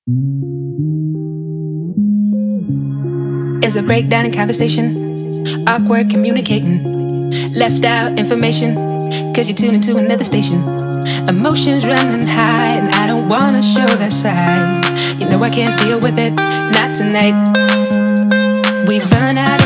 Is a breakdown in conversation, awkward communicating, left out information, cause you tune into another station. Emotions running high and I don't wanna show that side. You know I can't deal with it, not tonight. We run out